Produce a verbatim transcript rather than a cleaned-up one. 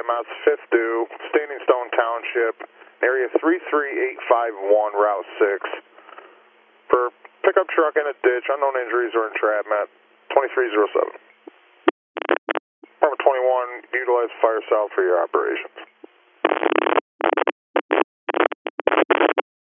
M S, fifth due, Standing Stone Township, area three three eight five one, Route six. For pickup truck in a ditch, unknown injuries or entrapment, twenty-three oh seven. Department twenty-one, utilize fire salve for your operations.